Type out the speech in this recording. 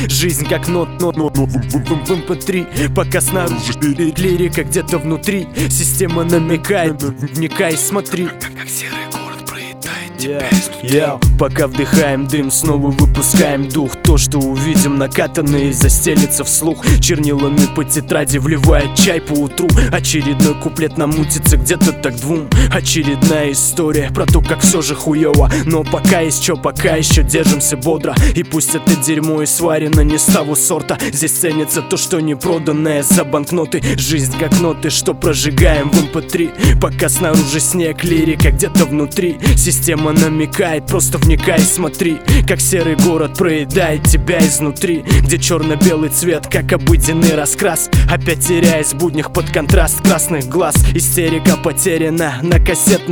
Жизнь как нот в MP3, пока снаружи лирика где-то внутри. Система намекает, вникай, смотри. Как серый город проедает тебя изнутри. Пока вдыхаем дым, снова выпускаем дух. То, что увидим, накатанные застелится вслух. Чернилами по тетради вливает чай по утру. Очередной куплет намутится где-то так двум. Очередная история про то, как все же хуёво. Но пока есть чё, пока еще держимся бодро. И пусть это дерьмо и сварено не с того сорта. Здесь ценится то, что не проданное за банкноты. Жизнь как ноты, что прожигаем в MP3. Пока снаружи снег, лирика где-то внутри. Система намекает, просто вникай и смотри. Как серый город проедает тебя изнутри. Где черно-белый цвет, как обыденный раскрас. Опять теряясь в буднях под контраст красных глаз. Истерика потеряна на кассетном